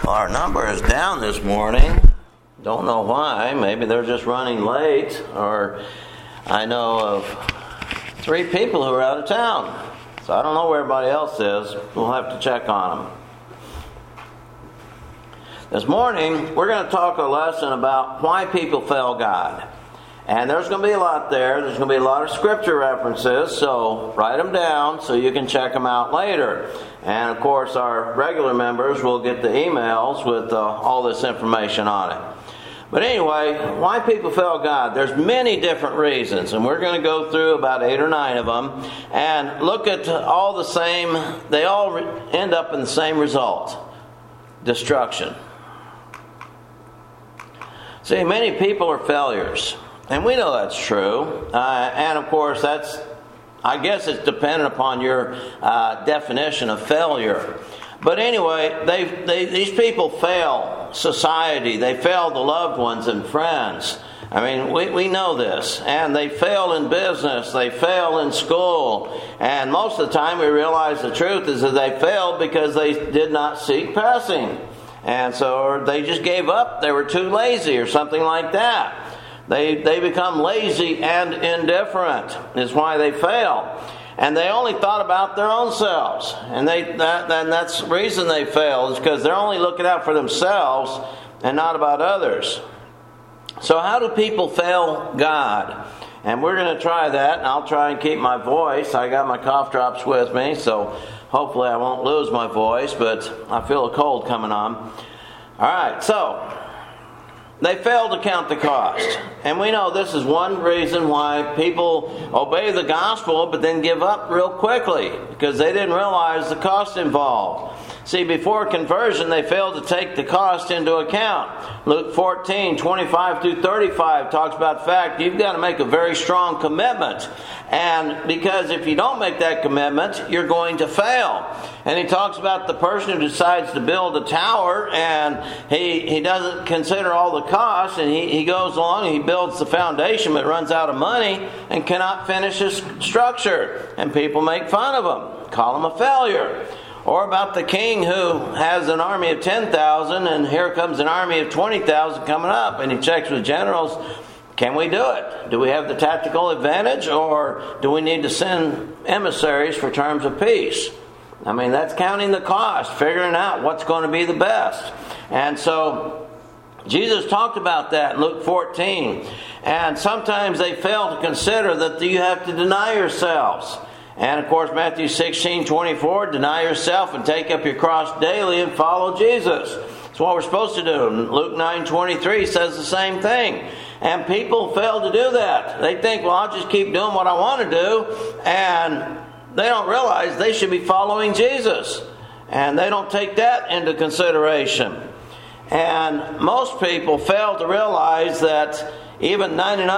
Our number is down this morning. Don't know why. Maybe they're just running late, or I know of 3 people who are out of town. So I don't know where everybody else is. We'll have to check on them. This morning, we're going to talk a lesson about why people fail God. And there's going to be a lot there. There's going to be a lot of scripture references, so write them down so you can check them out later. And of course, our regular members will get the emails with all this information on it. But anyway, why people fail God? There's many different reasons, and we're going to go through about 8 or 9 of them and look at all the same. They all end up in the same result: destruction. See, many people are failures. And we know that's true. And of course, I guess it's dependent upon your definition of failure. But anyway, these people fail society. They fail the loved ones and friends. I mean, we know this. And they fail in business. They fail in school. And most of the time we realize the truth is that they failed because they did not seek passing. And so they just gave up. They were too lazy or something like that. They become lazy and indifferent is why they fail. And they only thought about their own selves. And that's the reason they fail, is because they're only looking out for themselves and not about others. So how do people fail God? And we're going to try that, and I'll try and keep my voice. I got my cough drops with me, so hopefully I won't lose my voice, but I feel a cold coming on. All right, so they fail to count the cost. And we know this is one reason why people obey the gospel but then give up real quickly, because they didn't realize the cost involved. See, before conversion, they failed to take the cost into account. Luke 14, 25 through 35 talks about the fact you've got to make a very strong commitment. And because if you don't make that commitment, you're going to fail. And he talks about the person who decides to build a tower, and he doesn't consider all the costs, and he goes along and he builds the foundation but runs out of money and cannot finish his structure. And people make fun of him, call him a failure. Or about the king who has an army of 10,000, and here comes an army of 20,000 coming up, and he checks with generals. Can we do it? Do we have the tactical advantage, or do we need to send emissaries for terms of peace? I mean, that's counting the cost, figuring out what's going to be the best. And so Jesus talked about that in Luke 14. And sometimes they fail to consider that you have to deny yourselves. And of course, Matthew 16:24, deny yourself and take up your cross daily and follow Jesus. That's what we're supposed to do. Luke 9:23 says the same thing. And people fail to do that. They think, well, I'll just keep doing what I want to do. And they don't realize they should be following Jesus. And they don't take that into consideration. And most people fail to realize that even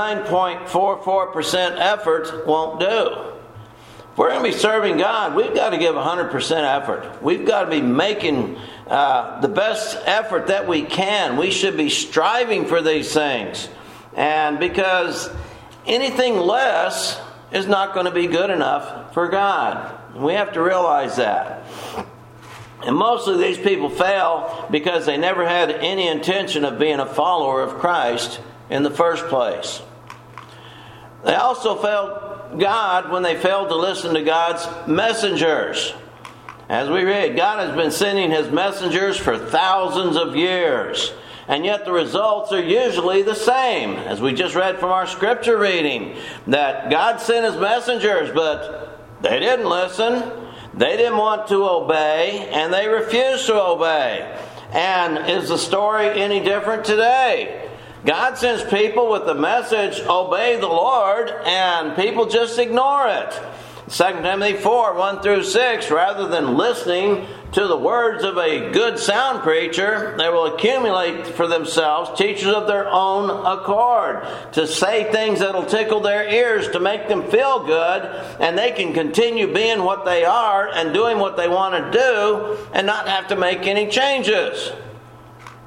99.44% effort won't do. If we're going to be serving God, we've got to give 100% effort. We've got to be making the best effort that we can. We should be striving for these things. And because anything less is not going to be good enough for God. We have to realize that. And mostly these people fail because they never had any intention of being a follower of Christ in the first place. They also failed God when they failed to listen to God's messengers. As we read, God has been sending His messengers for thousands of years. And yet the results are usually the same. As we just read from our scripture reading, that God sent His messengers, but they didn't listen. They didn't want to obey, and they refused to obey. And is the story any different today? God sends people with the message, obey the Lord, and people just ignore it. 2 Timothy 4, 1 through 6, rather than listening to the words of a good sound preacher, they will accumulate for themselves teachers of their own accord to say things that will tickle their ears to make them feel good, and they can continue being what they are and doing what they want to do and not have to make any changes.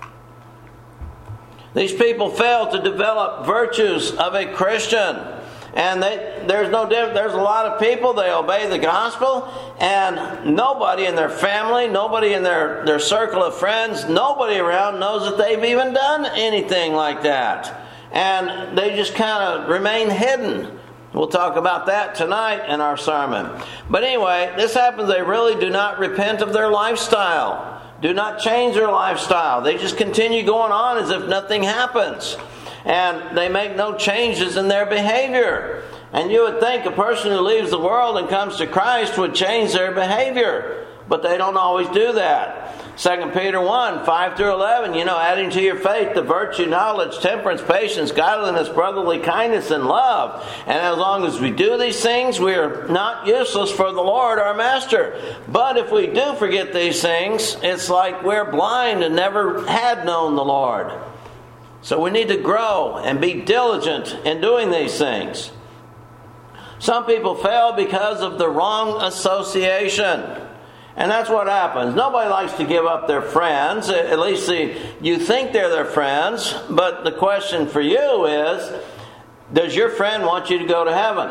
These people fail to develop virtues of a Christian. And there's no difference. There's a lot of people, they obey the gospel, and nobody in their family, nobody in their circle of friends, nobody around knows that they've even done anything like that. And they just kind of remain hidden. We'll talk about that tonight in our sermon. But anyway, this happens. They really do not repent of their lifestyle. Do not change their lifestyle. They just continue going on as if nothing happens. And they make no changes in their behavior. And you would think a person who leaves the world and comes to Christ would change their behavior. But they don't always do that. 2 Peter 1, 5 through 11, adding to your faith the virtue, knowledge, temperance, patience, godliness, brotherly kindness, and love. And as long as we do these things, we are not useless for the Lord our Master. But if we do forget these things, it's like we're blind and never had known the Lord. So we need to grow and be diligent in doing these things. Some people fail because of the wrong association. And that's what happens. Nobody likes to give up their friends. At least you think they're their friends. But the question for you is, does your friend want you to go to heaven?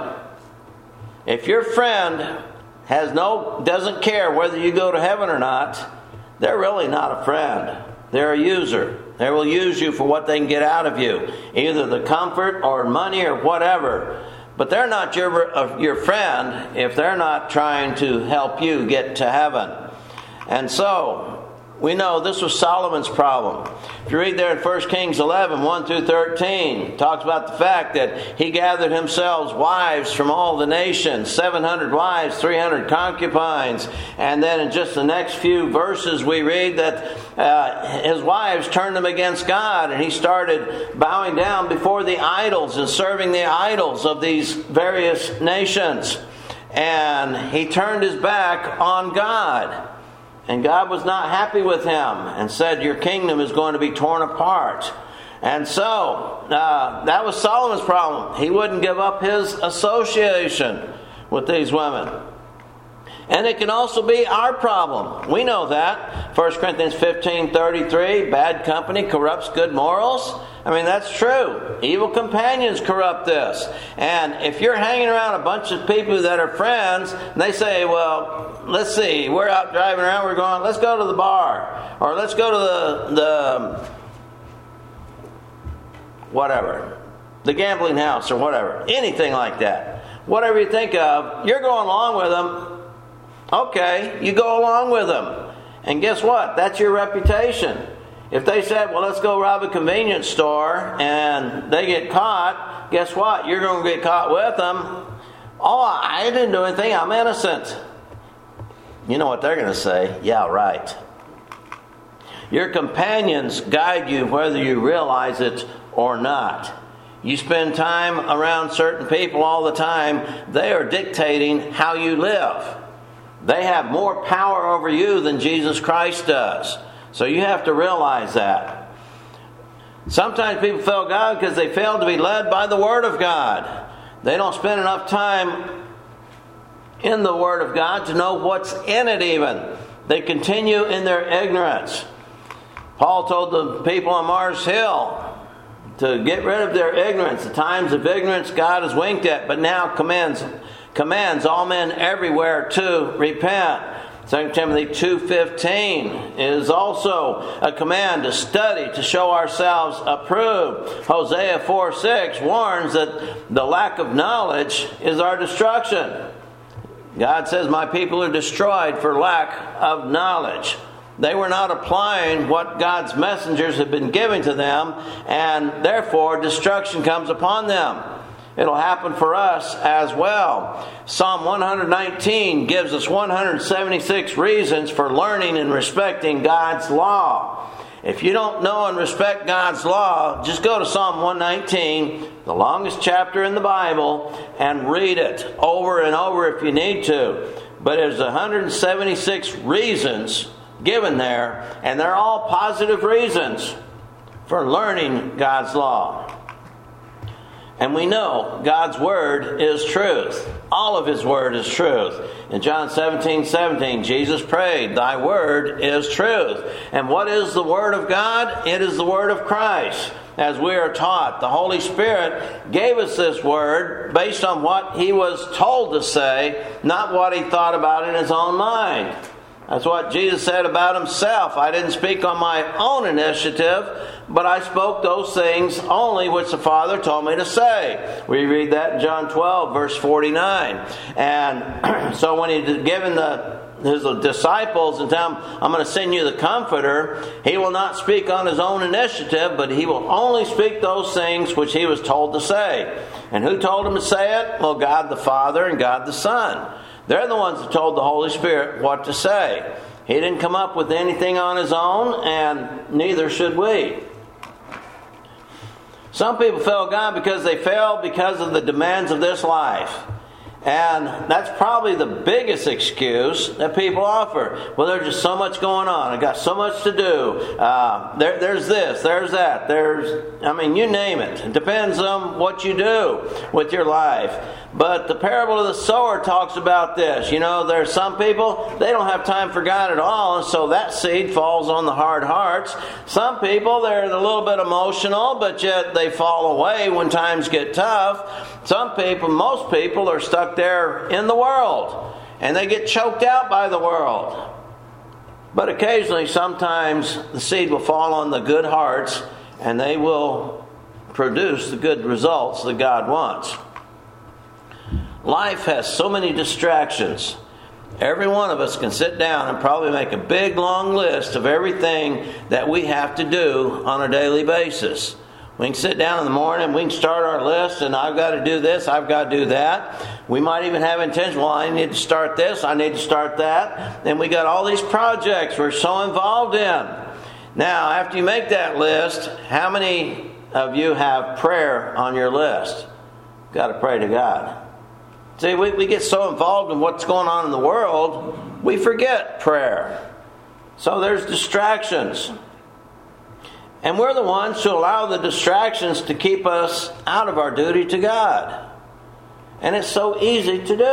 If your friend doesn't care whether you go to heaven or not, they're really not a friend. They're a user. They will use you for what they can get out of you, either the comfort or money or whatever. But they're not your friend if they're not trying to help you get to heaven. And so, we know this was Solomon's problem. If you read there in 1 Kings 11, 1 through 13, it talks about the fact that he gathered himself wives from all the nations, 700 wives, 300 concubines. And then in just the next few verses we read that his wives turned them against God, and he started bowing down before the idols and serving the idols of these various nations. And he turned his back on God. And God was not happy with him and said, your kingdom is going to be torn apart. And so, that was Solomon's problem. He wouldn't give up his association with these women. And it can also be our problem. We know that. 1 Corinthians 15:33, bad company corrupts good morals. I mean, that's true. Evil companions corrupt this. And if you're hanging around a bunch of people that are friends, and they say, well, let's see, we're out driving around, we're going, let's go to the bar. Or let's go to the whatever, the gambling house or whatever. Anything like that. Whatever you think of, you're going along with them. Okay, you go along with them. And guess what? That's your reputation. If they said, well, let's go rob a convenience store, and they get caught, guess what? You're going to get caught with them. Oh, I didn't do anything. I'm innocent. You know what they're going to say? Yeah, right. Your companions guide you whether you realize it or not. You spend time around certain people all the time. They are dictating how you live. They have more power over you than Jesus Christ does. So you have to realize that. Sometimes people fail God because they fail to be led by the Word of God. They don't spend enough time in the Word of God to know what's in it even. They continue in their ignorance. Paul told the people on Mars Hill to get rid of their ignorance. The times of ignorance God has winked at, but now commands all men everywhere to repent. 2 Timothy 2:15 is also a command to study, to show ourselves approved. Hosea 4:6 warns that the lack of knowledge is our destruction. God says, my people are destroyed for lack of knowledge. They were not applying what God's messengers had been giving to them, and therefore destruction comes upon them. It'll happen for us as well. Psalm 119 gives us 176 reasons for learning and respecting God's law. If you don't know and respect God's law, just go to Psalm 119, the longest chapter in the Bible, and read it over and over if you need to. But there's 176 reasons given there, and they're all positive reasons for learning God's law. And we know God's Word is truth. All of His Word is truth. In John 17:17, Jesus prayed, thy Word is truth. And what is the Word of God? It is the Word of Christ. as we are taught. The Holy Spirit gave us this word based on what He was told to say, not what He thought about in His own mind. That's what Jesus said about Himself. I didn't speak on my own initiative, but I spoke those things only which the Father told me to say. We read that in John 12, verse 49. And so when He's given His disciples and tell them, I'm going to send you the Comforter, He will not speak on His own initiative, but He will only speak those things which He was told to say. And who told Him to say it? Well, God the Father and God the Son. They're the ones that told the Holy Spirit what to say. He didn't come up with anything on His own, and neither should we. Some people fail God because they fail because of the demands of this life. And that's probably the biggest excuse that people offer. Well, there's just so much going on. I got so much to do. There's this, there's that. You name it. It depends on what you do with your life. But the parable of the sower talks about this. There's some people, they don't have time for God at all, and so that seed falls on the hard hearts. Some people, they're a little bit emotional, but yet they fall away when times get tough. Some people, most people, are stuck there in the world, and they get choked out by the world. But occasionally, sometimes, the seed will fall on the good hearts, and they will produce the good results that God wants. Life has so many distractions. Every one of us can sit down and probably make a big, long list of everything that we have to do on a daily basis. We can sit down in the morning, we can start our list, and I've got to do this, I've got to do that. We might even have intention, well, I need to start this, I need to start that. And we got all these projects we're so involved in. Now, after you make that list, how many of you have prayer on your list? You've got to pray to God. See, we get so involved in what's going on in the world, we forget prayer. So there's distractions. And we're the ones who allow the distractions to keep us out of our duty to God. And it's so easy to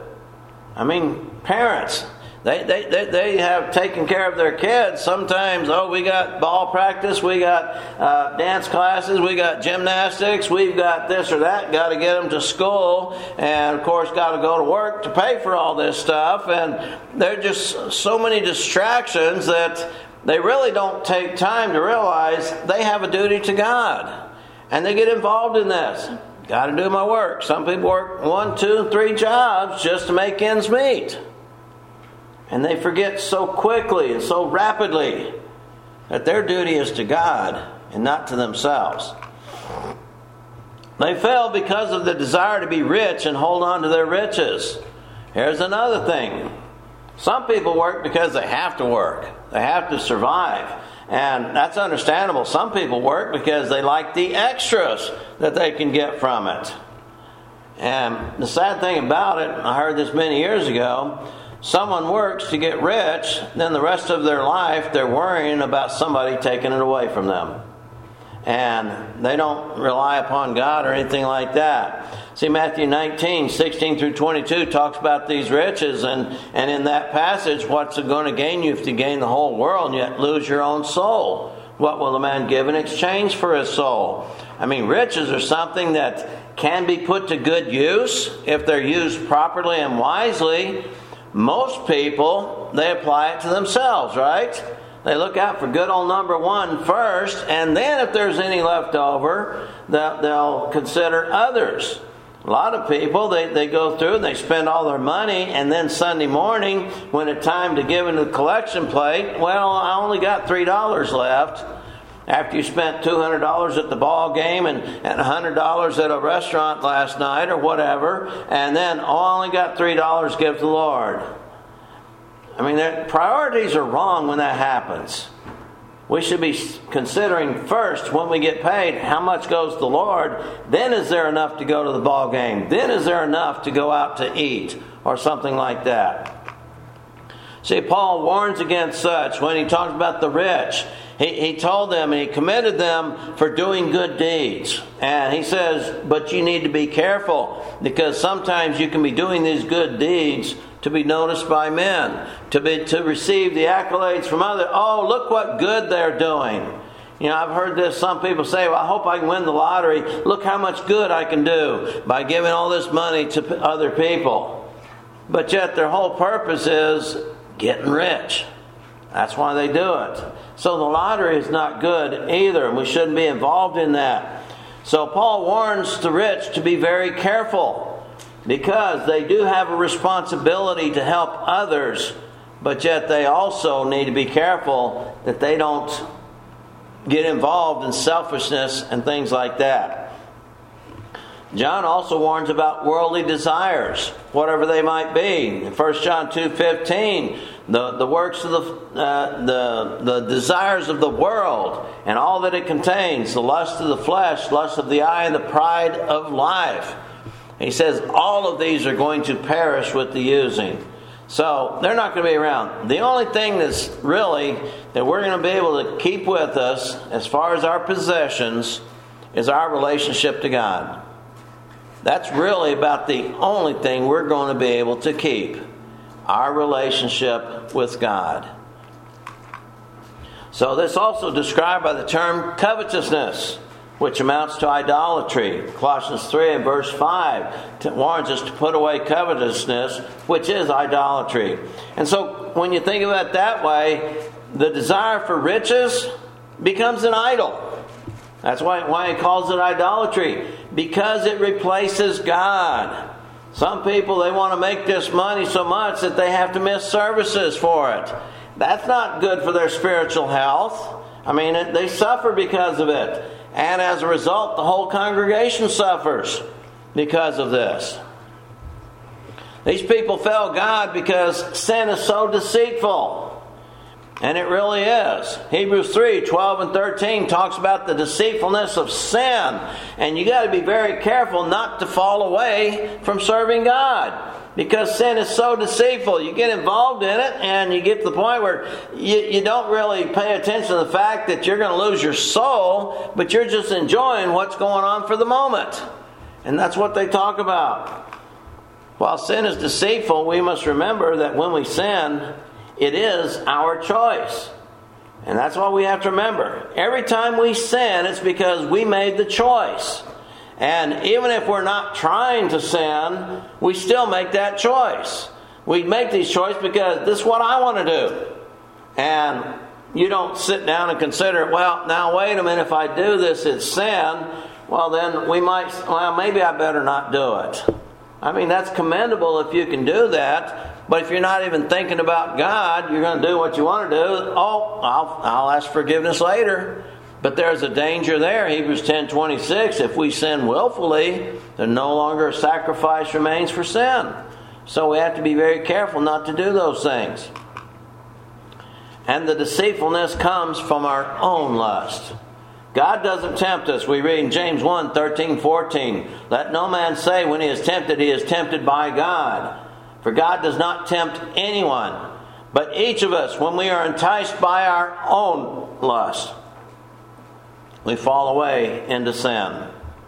do. Parents, they have taken care of their kids. Sometimes, we got ball practice, we got dance classes, we got gymnastics, we've got this or that, got to get them to school, and of course got to go to work to pay for all this stuff. And there are just so many distractions that they really don't take time to realize they have a duty to God. And they get involved in this. Got to do my work. Some people work 1, 2, 3 jobs just to make ends meet. And they forget so quickly and so rapidly that their duty is to God and not to themselves. They fail because of the desire to be rich and hold on to their riches. Here's another thing. Some people work because they have to work. They have to survive. And that's understandable. Some people work because they like the extras that they can get from it. And the sad thing about it, I heard this many years ago, someone works to get rich, then the rest of their life they're worrying about somebody taking it away from them. And they don't rely upon God or anything like that. See, Matthew 19, 16 through 22 talks about these riches. And in that passage, what's it going to gain you if you gain the whole world and yet lose your own soul? What will the man give in exchange for his soul? Riches are something that can be put to good use if they're used properly and wisely. Most people, they apply it to themselves, right? They look out for good old number one first, and then if there's any left over, they'll consider others. A lot of people, they go through and they spend all their money, and then Sunday morning, when it's time to give into the collection plate, well, I only got $3 left. After you spent $200 at the ball game and $100 at a restaurant last night or whatever, and then I only got $3 to give to the Lord. Their priorities are wrong when that happens. We should be considering first, when we get paid, how much goes to the Lord. Then is there enough to go to the ball game? Then is there enough to go out to eat or something like that? See, Paul warns against such when he talks about the rich. He told them and he commended them for doing good deeds. And he says, but you need to be careful, because sometimes you can be doing these good deeds to be noticed by men, to receive the accolades from others. Oh, look what good they're doing. You know, I've heard this, some people say, well, I hope I can win the lottery. Look how much good I can do by giving all this money to other people. But yet their whole purpose is getting rich. That's why they do it. So the lottery is not good either, and we shouldn't be involved in that. So Paul warns the rich to be very careful, because they do have a responsibility to help others, but yet they also need to be careful that they don't get involved in selfishness and things like that. John also warns about worldly desires, whatever they might be. In 1 John 2:15, the works of the desires of the world and all that it contains, the lust of the flesh, lust of the eye, and the pride of life. He says all of these are going to perish with the using. So they're not going to be around. The only thing that's really that we're going to be able to keep with us as far as our possessions is our relationship to God. That's really about the only thing we're going to be able to keep. Our relationship with God. So this is also described by the term covetousness, which amounts to idolatry. Colossians 3 and verse 5 warns us to put away covetousness, which is idolatry. And so when you think of it that way, the desire for riches becomes an idol. That's why he calls it idolatry, because it replaces God. Some people, they want to make this money so much that they have to miss services for it. That's not good for their spiritual health. I mean, they suffer because of it. And as a result, the whole congregation suffers because of this. These people fail God because sin is so deceitful. And it really is. Hebrews 3:12 and 13 talks about the deceitfulness of sin. And you got to be very careful not to fall away from serving God, because sin is so deceitful. You get involved in it and you get to the point where you don't really pay attention to the fact that you're going to lose your soul, but you're just enjoying what's going on for the moment. And that's what they talk about. While sin is deceitful, we must remember that when we sin, it is our choice. And that's what we have to remember. Every time we sin, it's because we made the choice. And even if we're not trying to sin, we still make that choice. We make these choices because this is what I want to do. And you don't sit down and consider, well, now wait a minute, if I do this, it's sin. Well, then maybe I better not do it. I mean, that's commendable if you can do that. But if you're not even thinking about God, you're going to do what you want to do. Oh, I'll ask forgiveness later. But there's a danger there. Hebrews 10:26, if we sin willfully, then no longer a sacrifice remains for sin. So we have to be very careful not to do those things. And the deceitfulness comes from our own lust. God doesn't tempt us. We read in James 1:13-14, let no man say when he is tempted by God. For God does not tempt anyone, but each of us, when we are enticed by our own lust, we fall away into sin.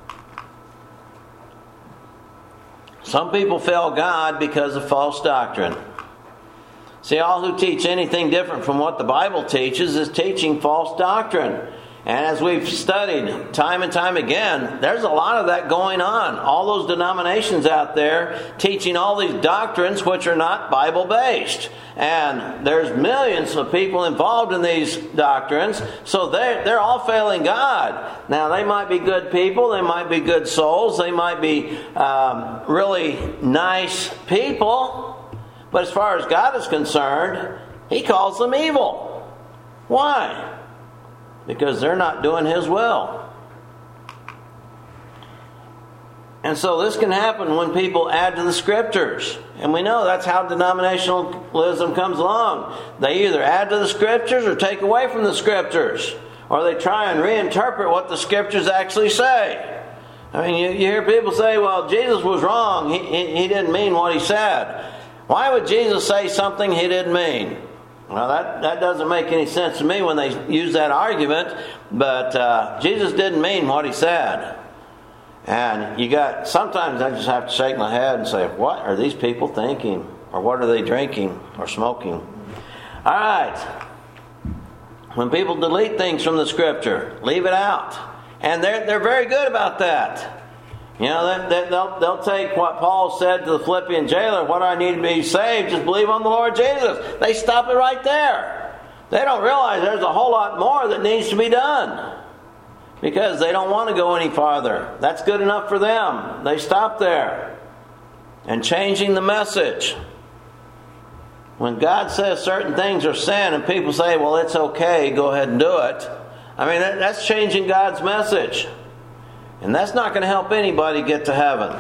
Some people fail God because of false doctrine. See, all who teach anything different from what the Bible teaches is teaching false doctrine. And as we've studied time and time again, there's a lot of that going on. All those denominations out there teaching all these doctrines which are not Bible-based. And there's millions of people involved in these doctrines, so they're all failing God. Now, they might be good people, they might be good souls, they might be really nice people, but as far as God is concerned, He calls them evil. Why? Because they're not doing His will. And so this can happen when people add to the Scriptures. And we know that's how denominationalism comes along. They either add to the Scriptures or take away from the Scriptures. Or they try and reinterpret what the Scriptures actually say. I mean, you hear people say, well, Jesus was wrong. He didn't mean what He said. Why would Jesus say something He didn't mean? Well, that doesn't make any sense to me when they use that argument, but Jesus didn't mean what He said. And sometimes I just have to shake my head and say, what are these people thinking? Or what are they drinking or smoking? All right. When people delete things from the Scripture, leave it out. And they're very good about that. You know, they'll take what Paul said to the Philippian jailer, what I need to be saved, just believe on the Lord Jesus. They stop it right there. They don't realize there's a whole lot more that needs to be done. Because they don't want to go any farther. That's good enough for them. They stop there. And changing the message. When God says certain things are sin and people say, well, it's okay, go ahead and do it. I mean, that's changing God's message. And that's not going to help anybody get to heaven.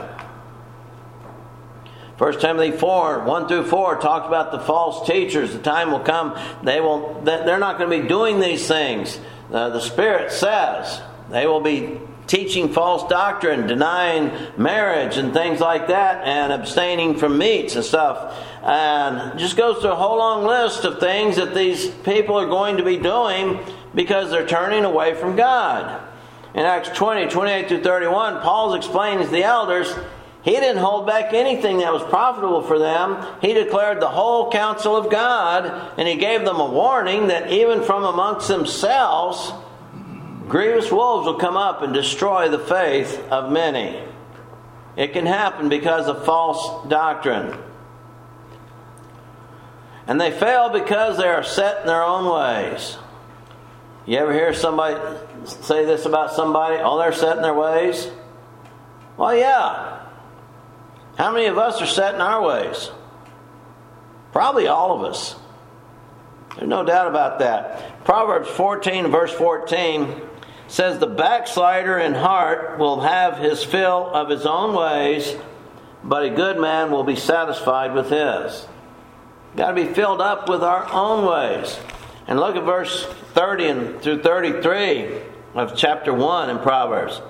1 Timothy 4, 1 through 4 talks about the false teachers. The time will come, they're not going to be doing these things. The Spirit says they will be teaching false doctrine, denying marriage and things like that, and abstaining from meats and stuff. And just goes through a whole long list of things that these people are going to be doing because they're turning away from God. In Acts 20, 28 through 31, Paul's explaining to the elders, he didn't hold back anything that was profitable for them. He declared the whole counsel of God, and he gave them a warning that even from amongst themselves, grievous wolves will come up and destroy the faith of many. It can happen because of false doctrine. And they fail because they are set in their own ways. You ever hear somebody say this about somebody? Oh, they're set in their ways? Well, yeah. How many of us are set in our ways? Probably all of us. There's no doubt about that. Proverbs 14, verse 14 says, the backslider in heart will have his fill of his own ways, but a good man will be satisfied with his. Got to be filled up with our own ways. And look at verse 30 through 33 of chapter 1 in Proverbs.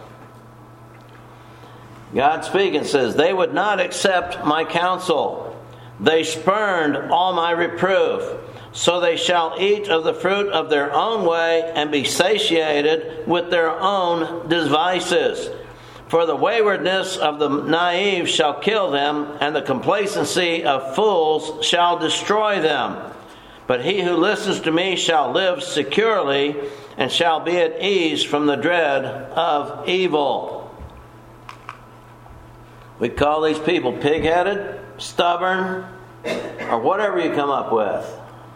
God speaking says, they would not accept my counsel. They spurned all my reproof. So they shall eat of the fruit of their own way and be satiated with their own devices. For the waywardness of the naive shall kill them, and the complacency of fools shall destroy them. But he who listens to me shall live securely, and shall be at ease from the dread of evil. We call these people pig-headed, stubborn, or whatever you come up with.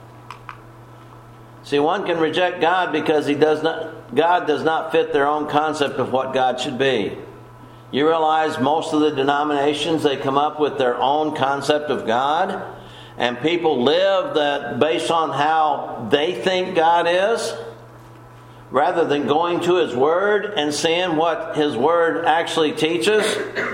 See, one can reject God because God does not fit their own concept of what God should be. You realize most of the denominations, they come up with their own concept of God, and people live that based on how they think God is, rather than going to His Word and seeing what His Word actually teaches.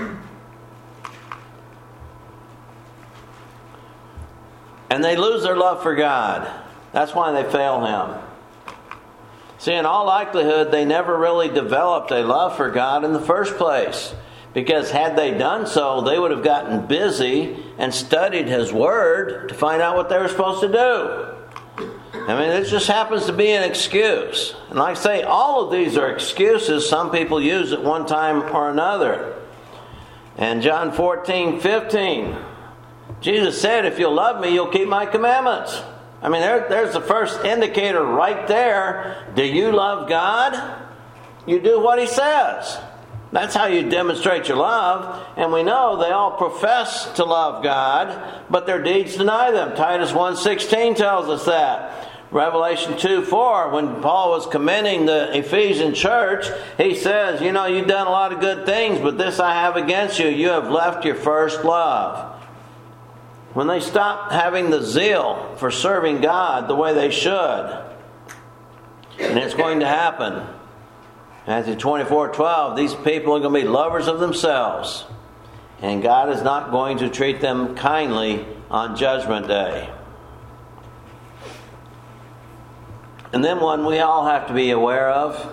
And they lose their love for God. That's why they fail Him. See, in all likelihood, they never really developed a love for God in the first place. Because had they done so, they would have gotten busy and studied His Word to find out what they were supposed to do. I mean, it just happens to be an excuse. And like I say, all of these are excuses some people use at one time or another. And John 14:15, Jesus said, if you'll love me, you'll keep my commandments. I mean, there's the first indicator right there. Do you love God? You do what He says. That's how you demonstrate your love. And we know they all profess to love God, but their deeds deny them. Titus 1:16 tells us that. Revelation 2:4, when Paul was commending the Ephesian church, he says, you know, you've done a lot of good things, but this I have against you. You have left your first love. When they stop having the zeal for serving God the way they should, and it's going to happen. Matthew 24:12, these people are going to be lovers of themselves, and God is not going to treat them kindly on Judgment Day. And then one we all have to be aware of,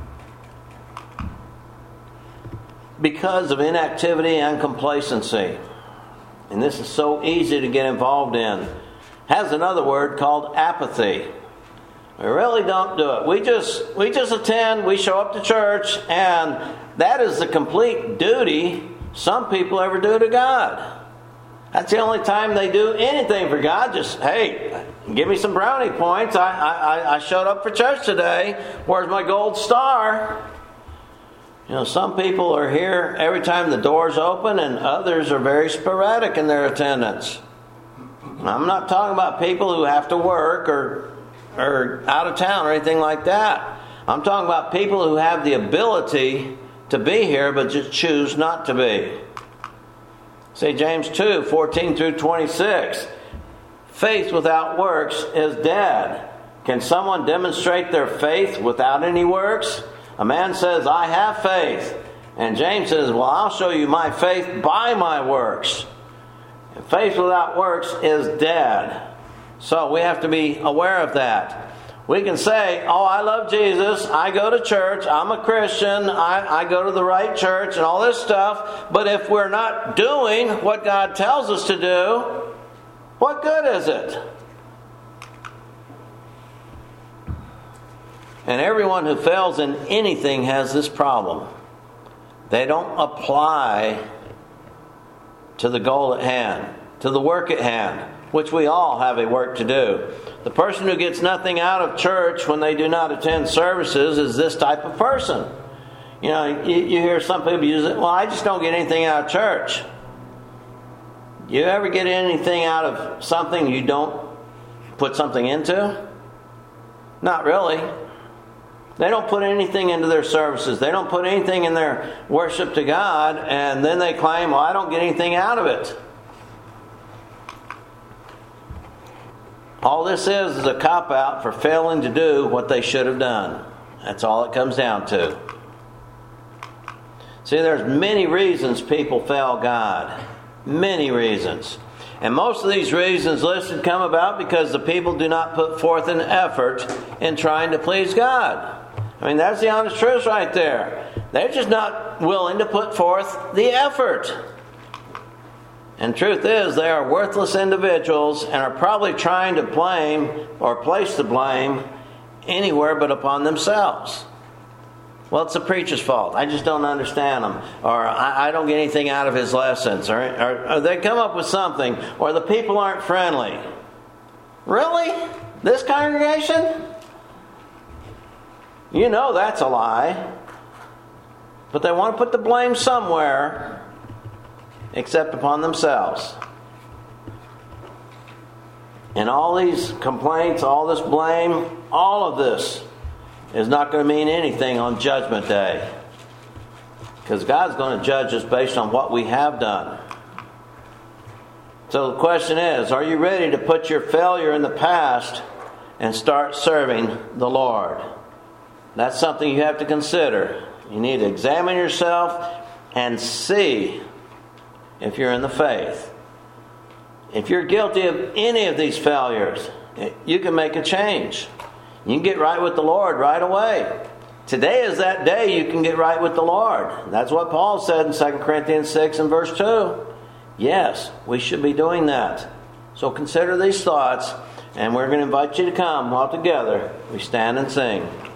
because of inactivity and complacency. And this is so easy to get involved in, has another word called apathy. We really don't do it. We just attend, we show up to church, and that is the complete duty some people ever do to God. That's the only time they do anything for God. Just, hey, Give me some brownie points. I showed up for church today. Where's my gold star? You know, some people are here every time the doors open, and others are very sporadic in their attendance. I'm not talking about people who have to work or out of town or anything like that. I'm talking about people who have the ability to be here but just choose not to be. See, James 2, 14 through 26. Faith without works is dead. Can someone demonstrate their faith without any works? A man says, I have faith. And James says, well, I'll show you my faith by my works. And faith without works is dead. So we have to be aware of that. We can say, oh, I love Jesus. I go to church. I'm a Christian. I go to the right church and all this stuff. But if we're not doing what God tells us to do, what good is it? And everyone who fails in anything has this problem. They don't apply to the goal at hand, to the work at hand, which we all have a work to do. The person who gets nothing out of church when they do not attend services is this type of person. You know, you hear some people use it, well, I just don't get anything out of church. You ever get anything out of something you don't put something into? Not really. They don't put anything into their services. They don't put anything in their worship to God, and then they claim, well, I don't get anything out of it. All this is a cop-out for failing to do what they should have done. That's all it comes down to. See, there's many reasons people fail God. Many reasons. And most of these reasons listed come about because the people do not put forth an effort in trying to please God. I mean, that's the honest truth right there. They're just not willing to put forth the effort. And truth is, they are worthless individuals and are probably trying to blame or place the blame anywhere but upon themselves. Well, it's the preacher's fault. I just don't understand him. Or I don't get anything out of his lessons. Or they come up with something. Or the people aren't friendly. Really? This congregation? You know that's a lie. But they want to put the blame somewhere except upon themselves. And all these complaints, all this blame, all of this is not going to mean anything on Judgment Day. Because God's going to judge us based on what we have done. So the question is, are you ready to put your failure in the past and start serving the Lord? That's something you have to consider. You need to examine yourself and see if you're in the faith. If you're guilty of any of these failures, you can make a change. You can get right with the Lord right away. Today is that day you can get right with the Lord. That's what Paul said in 2 Corinthians 6 and verse 2. Yes, we should be doing that. So consider these thoughts, and we're going to invite you to come while together we stand and sing.